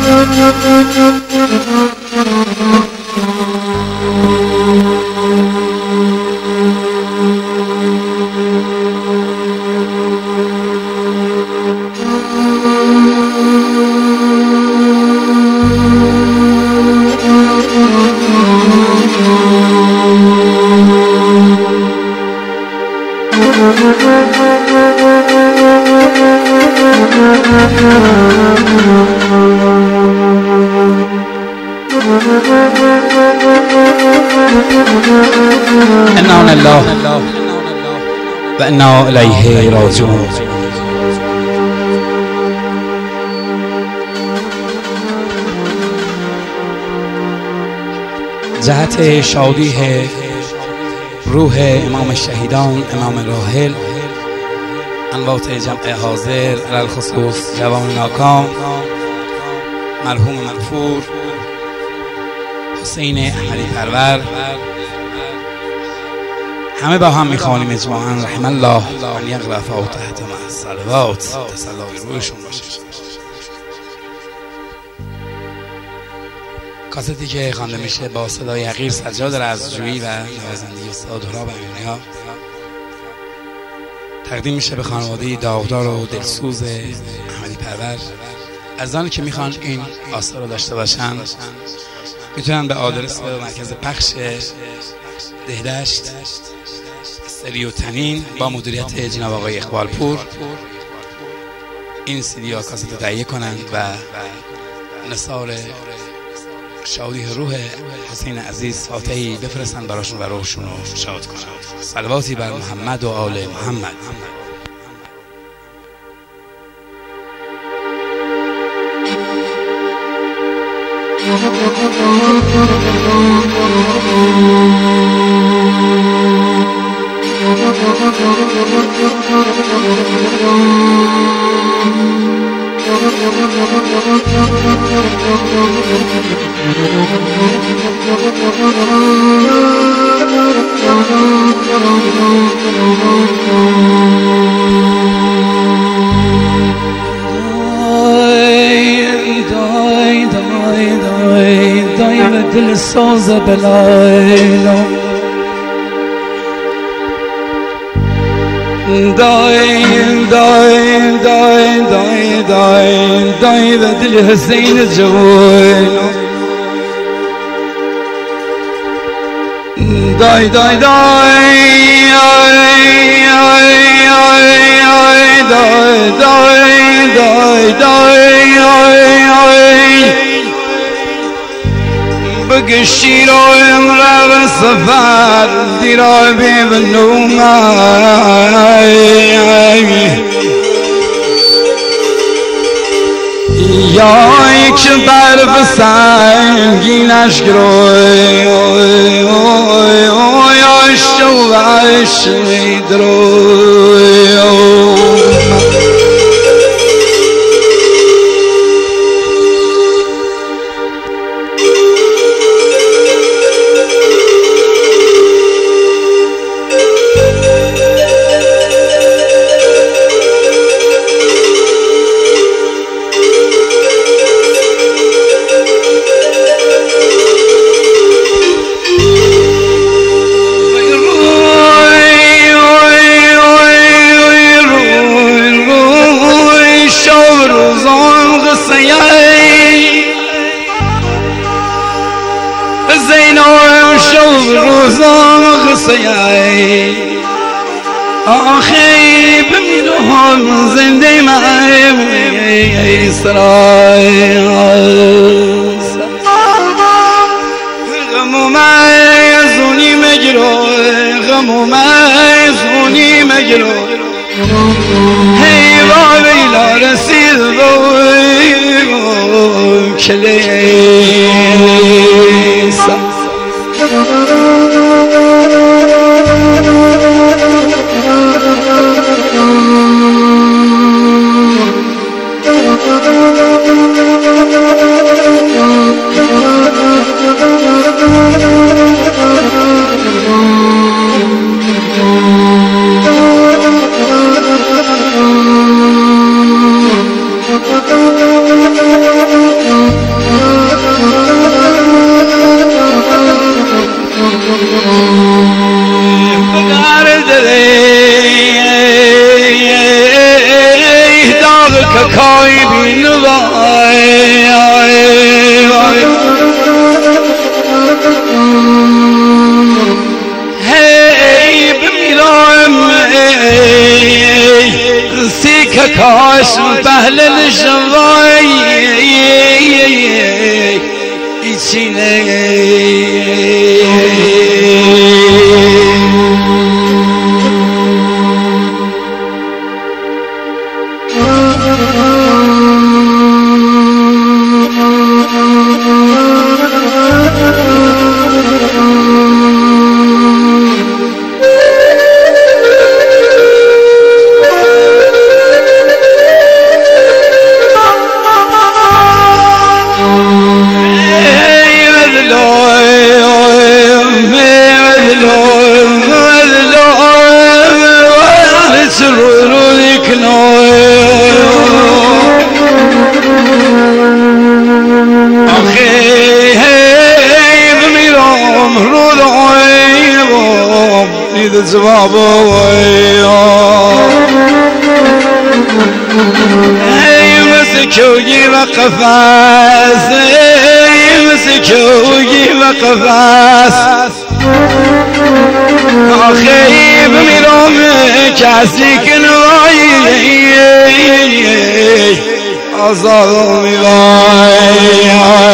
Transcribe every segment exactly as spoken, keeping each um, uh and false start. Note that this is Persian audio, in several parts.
إنا لله وإنا إليه راجعون. جهت شادی روح امام الشهیدان امام راحل، انوات جمع حاضر علی الخصوص جوان ناکام مرحوم مغفور حسین احمدی پرور، همه با هم میخوانیم اجماعاً رحم الله ان یقرأ فاتحة مع الصلوات. تسلای روحشون باشه. کاستی که خوانده میشه با صدای حقیر سجاد رزجویی و نوازندگی استاد هراب امیرنیا تقدیم میشه به خانواده داغدار و دلسوز احمدی پرور. عزیزانی که میخوان این آثار رو داشته باشن میتونن به آدرس مرکز پخش دهدشت استریو تنین با مدیریت جناب آقای اقبال پور این سی دی ها کاست تهیه کنند و نثار شادی روح حسین عزیز فاتحی بفرستند براشون و روحشون رو شاد کنند. صلواتی بر محمد و آل محمد. دل ساز بلایلا دای دای دای دای دای دای و دل حسین جوان دای دای دای دای دای دای دای بگشی رو امرا و سفر دیرا ببنوم یا یک برف سنگینش گروی یا شوش میدروی روزان غصیای آخی بمیرم زنده مای سرای غمو مزونی مگرو غمو مزونی مگرو هی با ویلا رسید رو کلیسا Thank you. کاش پهل الشوای ایچینه جواب ای مسکوی و قفاس ای مسکوی و قفاس آخی بمیرم کسی کنوایی آزاد میوای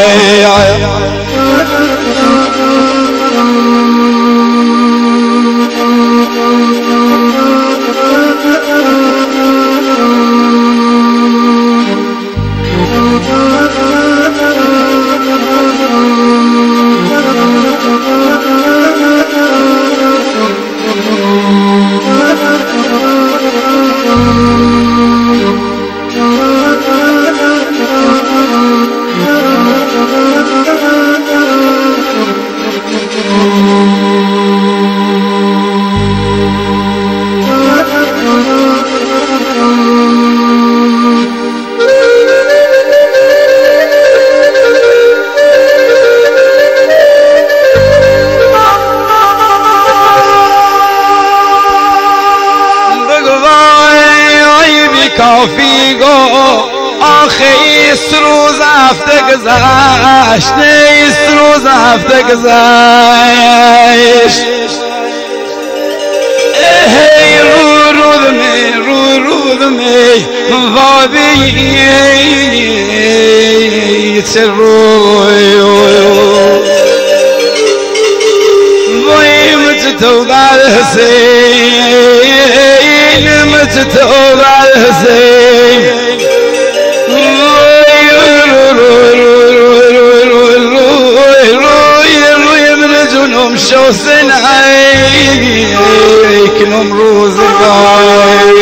کافی گو آخه ایست روز هفته گذشت ایست روز هفته گذشت ای رو رو دمی رو رو دمی وابی چه روی وای مجتو در حسین مجتو در حسین روی من جنوم شو سنعی کنم روزگار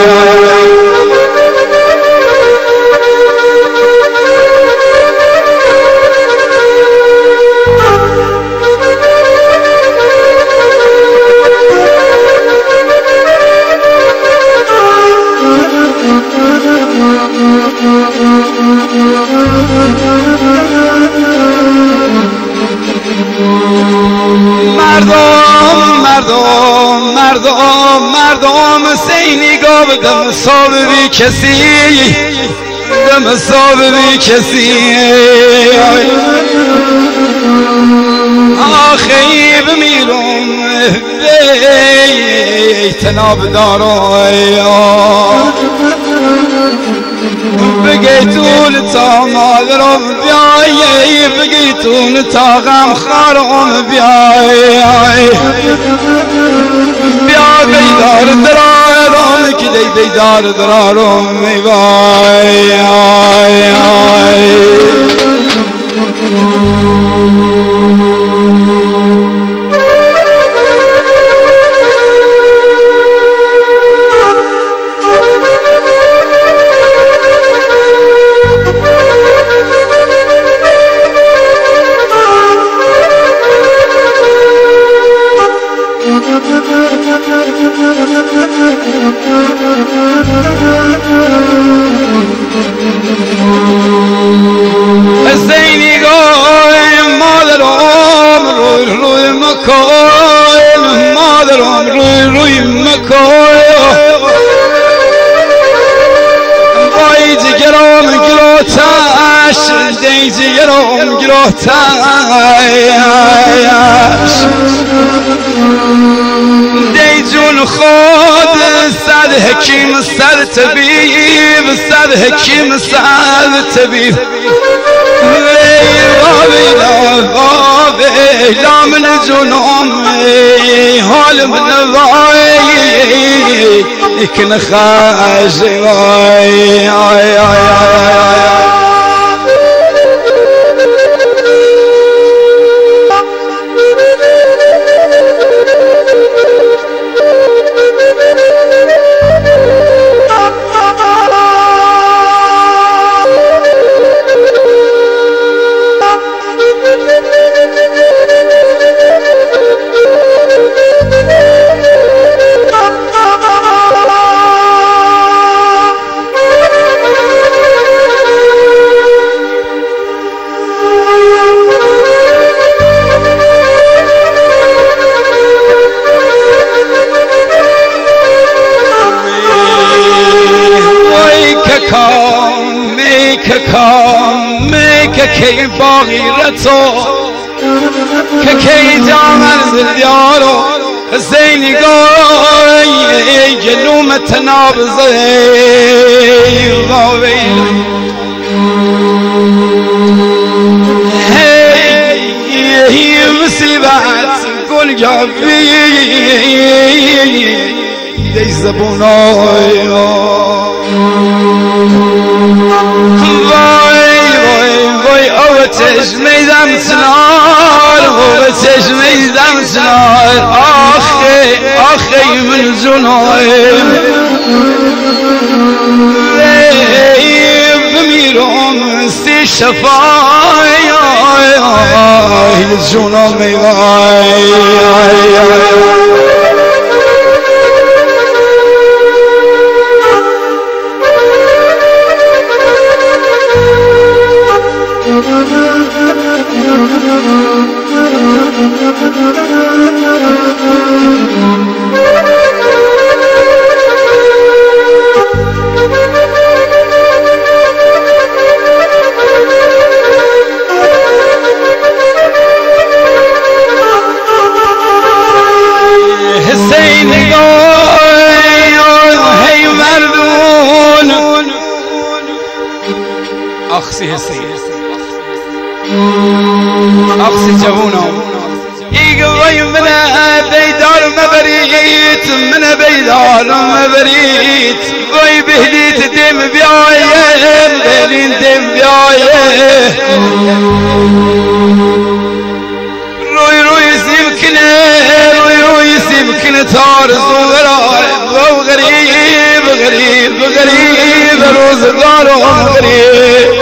مردم مردم مردم مردم سینی گاب دم صاب بی کسی دم صاب بی کسی آخی بمیرم بی تناب دارم بگیتون تا مادرم بیایی بگیتون تا غم خارم بیایی بیا دیدار درارم که دی دیدار درارم میبایی زینی گوی مادرم روی روی مکوی مادرم روی روی مکوی وای جگرم گلوتش دی جگرم گلوتش دی جون خود صد حکیم صد طبیب صد حکیم صد طبیب ویلا ویلا من جنوم حال من وای کن خاش وای آی آی آی که باقی رتو که که جامر زلیارو حسینی گوی جلوم تنابزه غاوی هی مصیبت گل جابی دی زبونای چشمی دم سنار و چشمی دم سنار آخی آخی من جنایم بمیرم سی شفای جنامی وای اخسی حسین اخسی جوونم ایگوی من بیدار مبریت من بیدار مبریت وی بهلیت دم بیایم بهلین دم بیایم روی روی سیم کنه روی روی سیم کنه تار زورای و غریب غریب غریب روزگارم غریب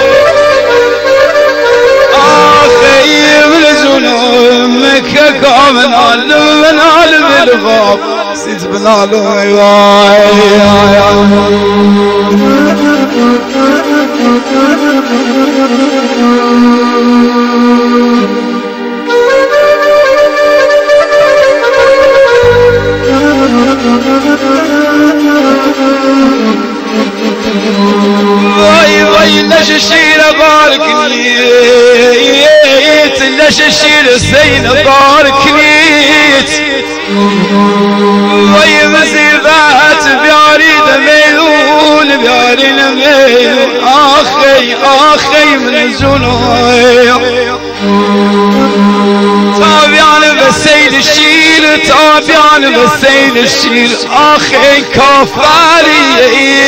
من علم من علم الغاب سيد بن علم واي واي ليش الشير باركني ليش الشير الزين باركني واي مزيبات بعريد ميلون بعريد ميلون اخي اخي من جنوي تابعنا بالسيد الشير تابعنا بالسيد الشير اخي كفاري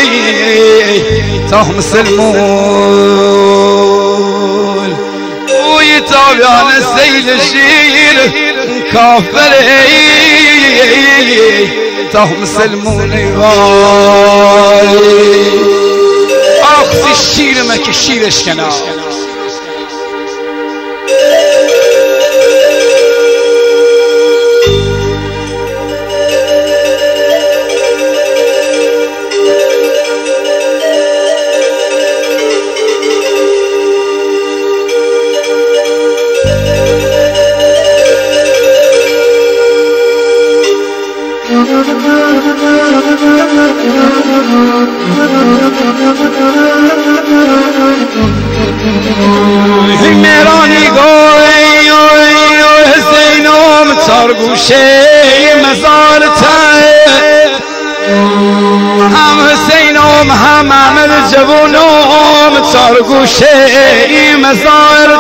تهم سلمون ويتابعنا السيد الشير كفاري تهم سلمون اخذ الشير مك الشير اشكنا میرانی گوی حسینم تار گوشه مزار هم هم عمل جوونم چار گوشه این مزار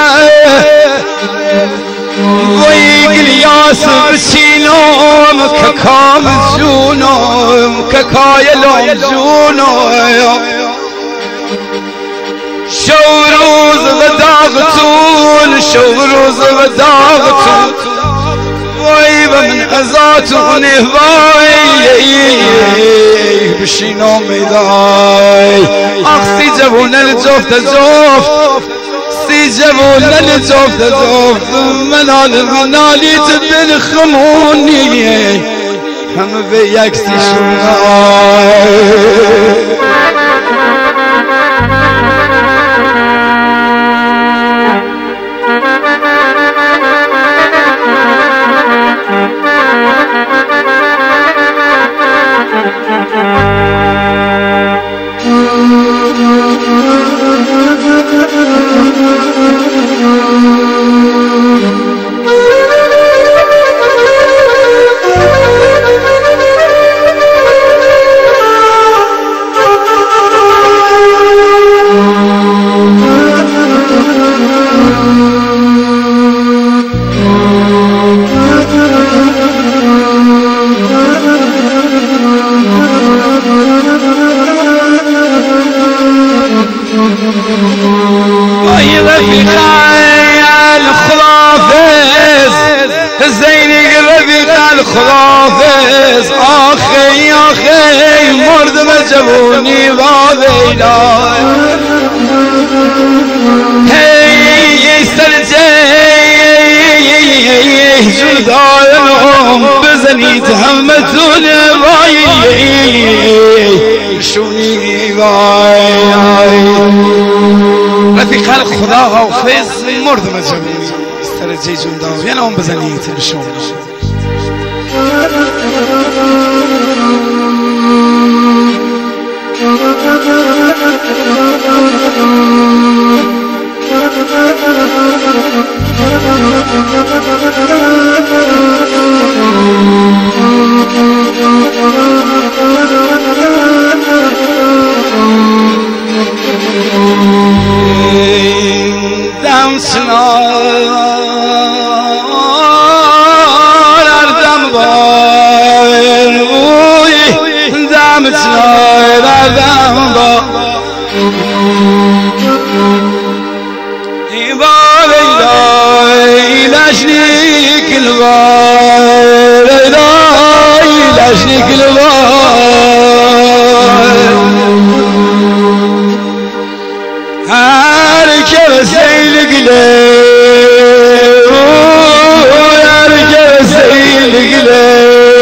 وی گلیاس بچینم که کام جونم که کایلم جونم شو روز و داغتون شو روز و داغتون وای و من ازاتون وای بشینم میدای اخسی جوون الجفت جفت سی جوون الجفت جفت منال منالیت بالخمونی همه به یکسی شونای خدافز آخی آخی مردم جوونی و ویلا هی سرجه جدایم بزنید همتون وای شونی وای رفیق خدا حافظ مردم جوونی سرجه جدایم بزنید شونی دم سنار اردم بایر بوی دم سنار اردم با ایوال ایلای لشنی کلوار ایلای لشنی کلوار هر که سیل گله هر که سیل گله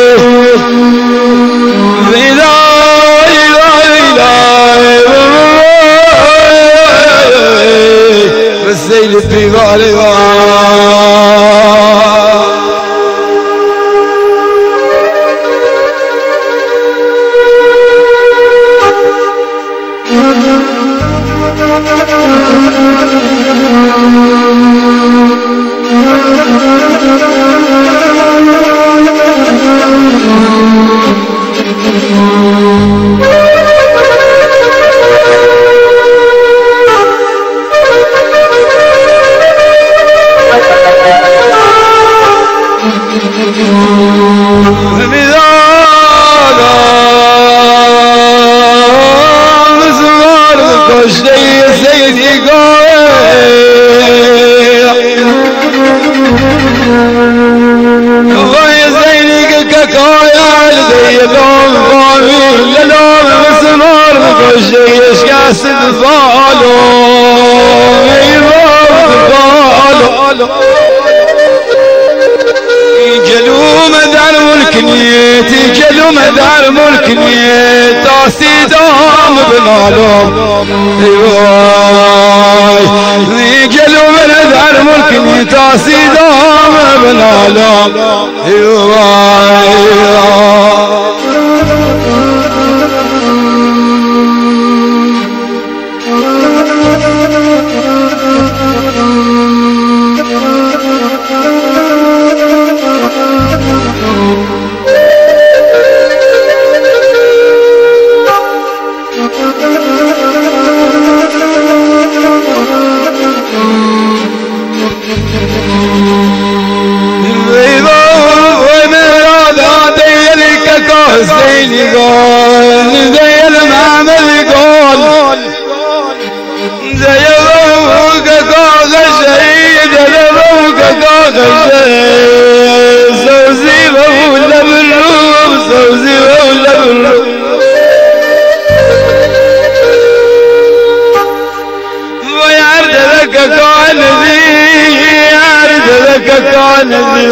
ویلای ویلای سیل پیواره گلوم در ملک نیتی گلوم در ملک نیت تاسی دام بنالم وای گلوم در ملک نیت تاسی دام بنالم وای قول ديل معمل قول ديل روك قاغ شهيد روك قاغ شهيد سوزي ولا بالروم سوزي ولا بالروم ويعرض لك قول ذي يعرض لك قول ذي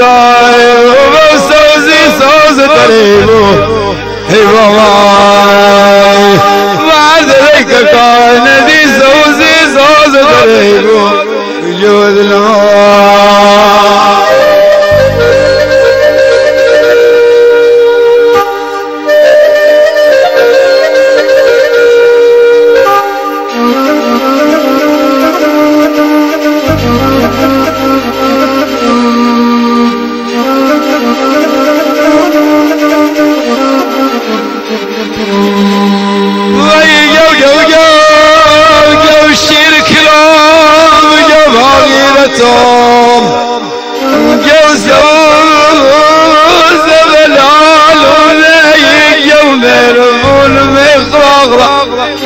وسوزي سوز تريبو هي والله وعرض لك قول ذي سوزي سوز تريبو جود الماء توم جوزوز بلال ولي يوم ربون مخرق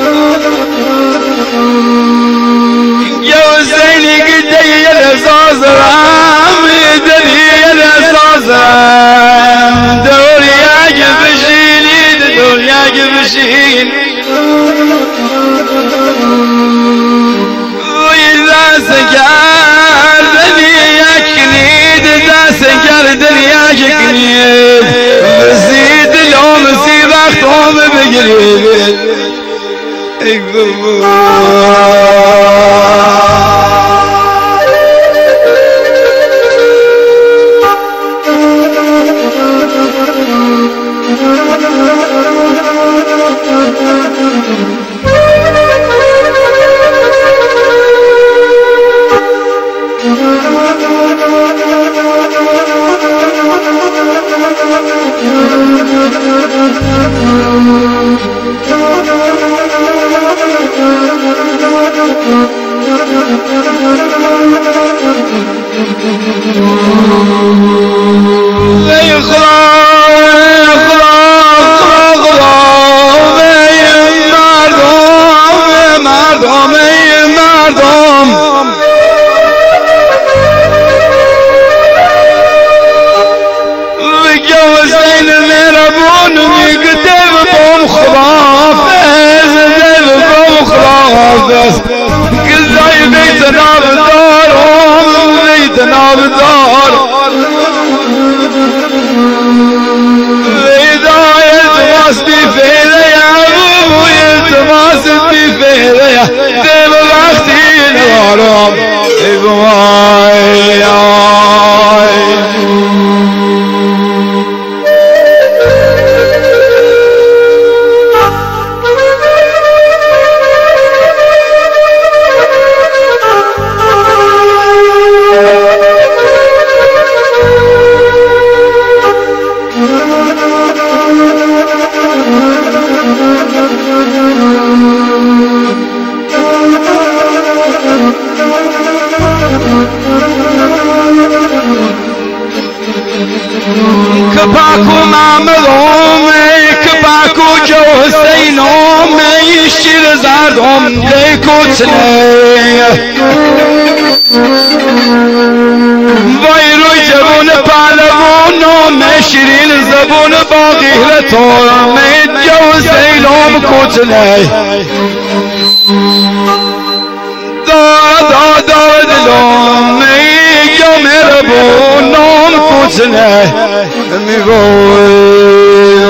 جوزيني قدي الاساس رام يدري الاساس رام دور يعجب شيني دور يعجب شيني وإذا سجاد سنجر دنيا شكنيد مزيد اليوم سيب اختهم بقريب كباكو معملهم كباكو جو حسينهم يشير زادهم ليكو تنيه ويرو جبون بالبون مشرين زبون باغيرتهم جو حسينهم كتنيه دا دا دا دلهم يوم ربونهم كتنه ميقول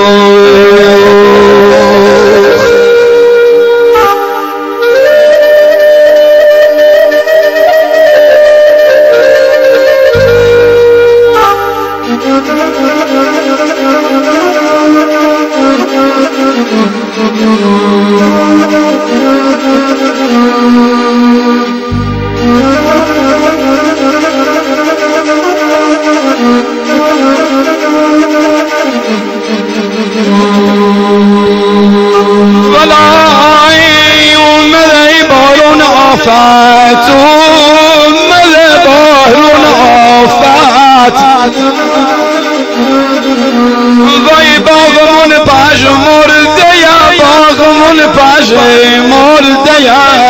آفات مل بحرون آفات وی باغمون پشمو بره مرده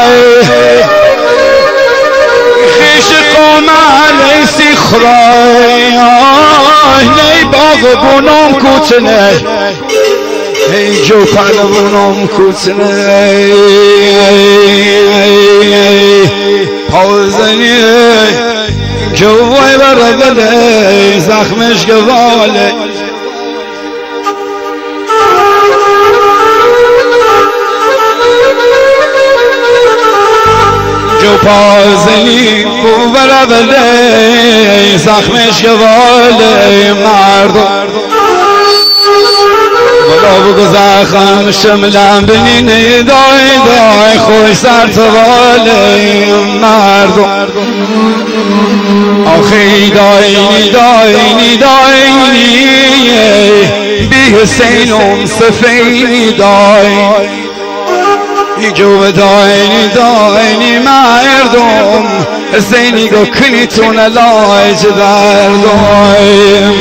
خیش قوم علیسی خرای نی باغ بونم کوچنه ای جو پهلوانم کوچنه پاوزنی جوای برگله زخمش گواله جو پازنی کو برگله زخمش گواله مردم ولا بگو زخم شملم بینی دای دای خوش سر تواله مردم آخی داینی داینی داینی بی حسینم سفینی دای جو داینی داینی مردم حسینی گو کنی تون لایج دردم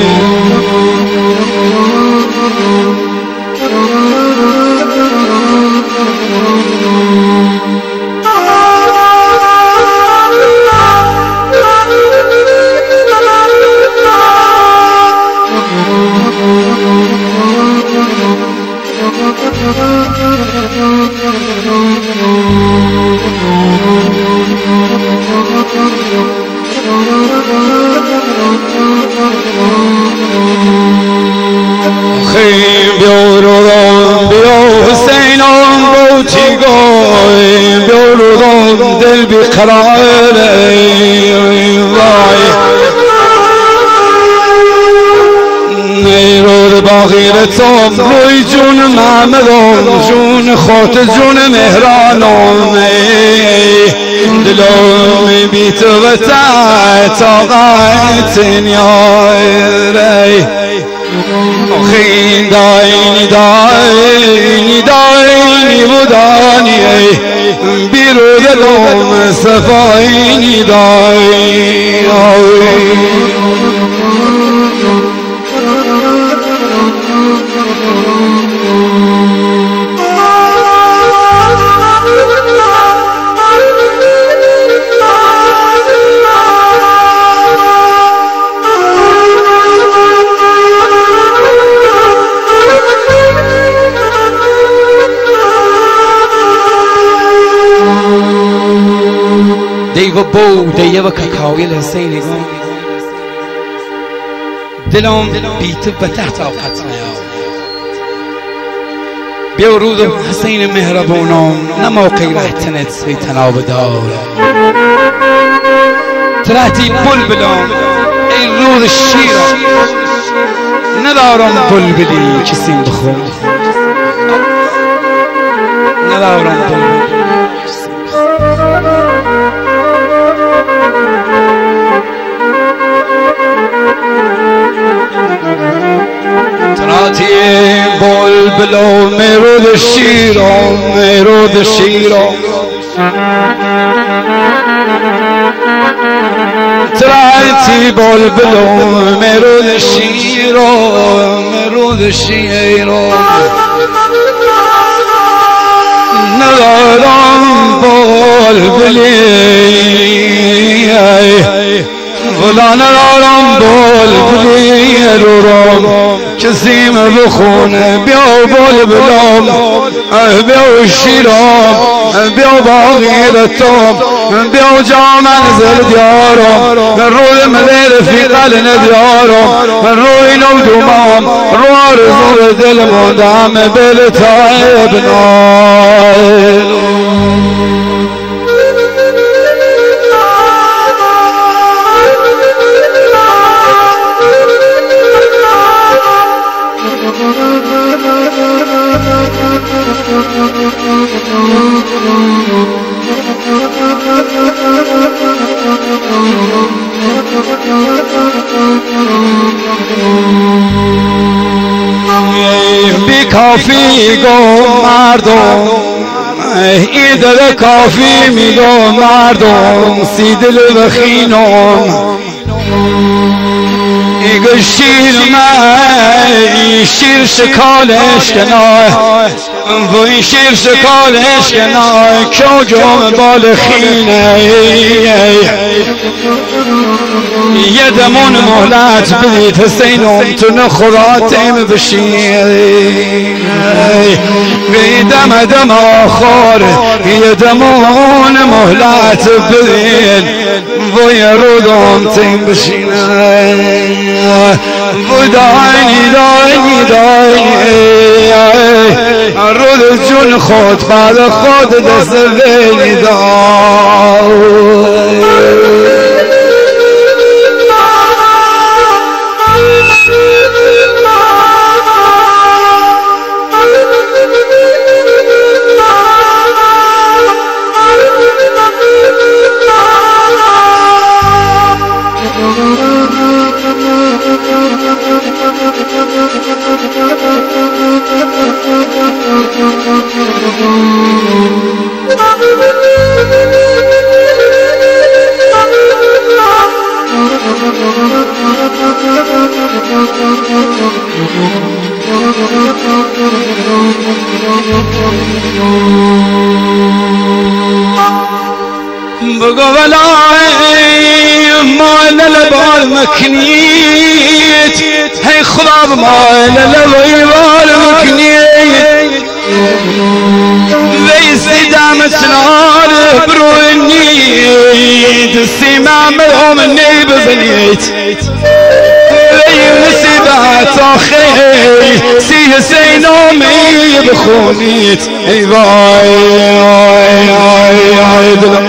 خیم بیارم بیا حسینم بوتی گوی بیارم دل بیقراره وای نیرور باغیرتم روی جون محمدم جون خاط جون مهرانم دلم بی تو و طاقت نیاره آخین داینی داینی داینی بودانی بیرو دلم صفاینی داینی دیو بو دیو ککاوی لحسینی گم دلم بیت به تحت آقت نیا بیا رودم حسین مهربونم نما قیره تنت سی تناب دار ترهتی بلبلم ای رود شیرم ندارم بلبلی کسیم بخون ندارم بلبلی تراتی بلبلو مرود شیرم مرود شیرم تراتی بلبلو مرود شیرم مرود شیرم ندارم بلبلی ولا ندارم بلبلی رورم کسیم بخونه بیا بلبلم بیا شیرم بیا باغیرتم بیا جا منزل دیارم روی مدل فی قل ندیارم روی نو دومام رو آرزو دل مندم بل تایب نایل بی کافی گو مردم ای دل کافی میگو مردم سی دل بخینم ایگو شیر من شیر شکالش کنار وی شیر شکالش کنای که جام بال خینه یه دمون مهلت بدید حسینم تو نخوراتیم بشین بی دم دم آخر یه دمون مهلت بدید وی رودم تیم بشین وی داینی داینی داینی رود جون خود بعد خود دست وی داینی بگو ولای مال لبال مکنیت هی خراب مال لبال مکنیت ویسی دام سنار برونیت سیمام هم نیب بنیت وی نسیبات آخی سی حسینامی بخونیت ای وای آی آی آی دلم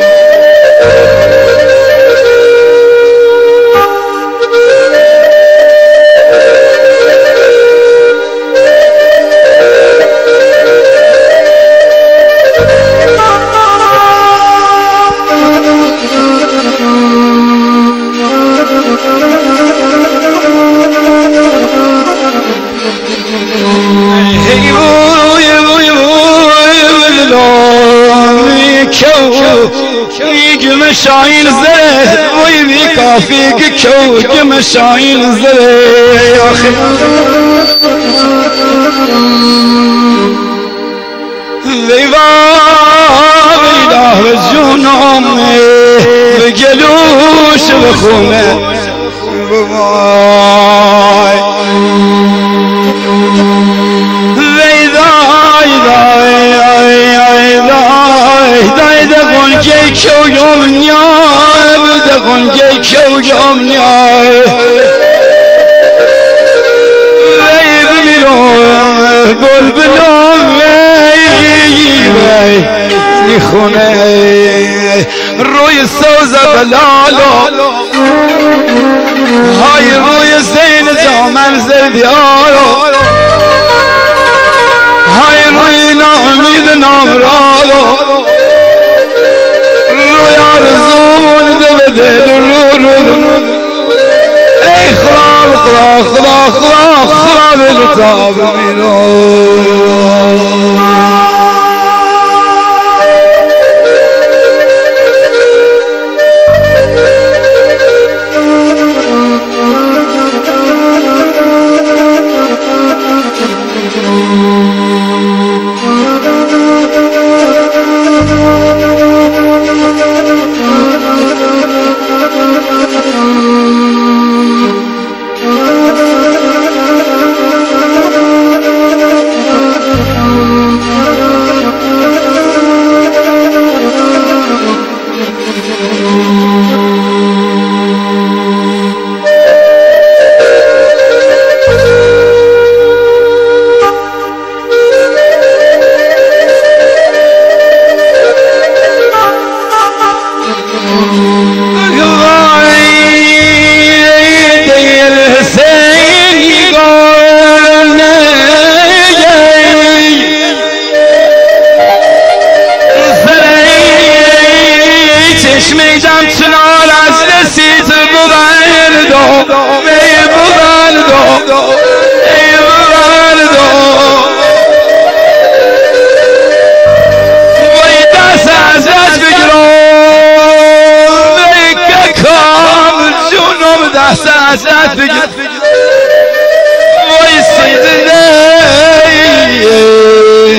مشاين زره ويبي كافيك كوك مشاين زره يا اخي ويبا ويدا وجونهم بجلوش بخومه باي ويدا ويدا ويدا ويدا گنجه کیویم نیای بده گنجه کیویم نیای وی بمیرم گل بلوم وی میخونه روی سوز بلالو های روی زین جامن زردیارو های روی نامید نامرالو يارزون دبدل الرود اي خراب خراب خراب خراب خراب الكتاب منو وای سیدنی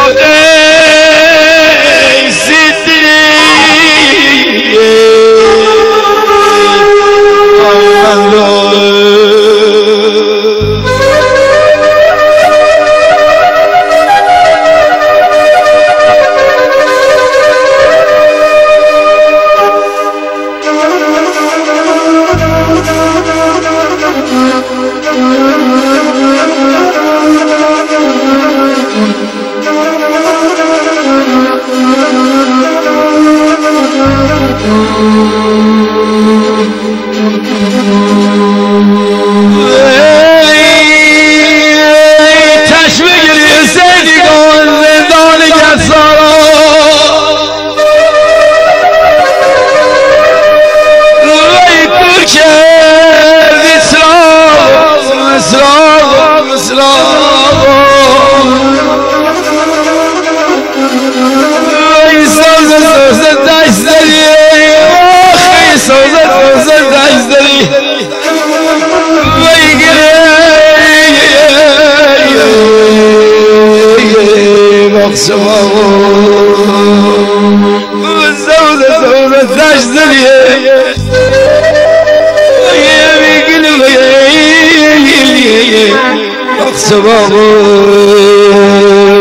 سباق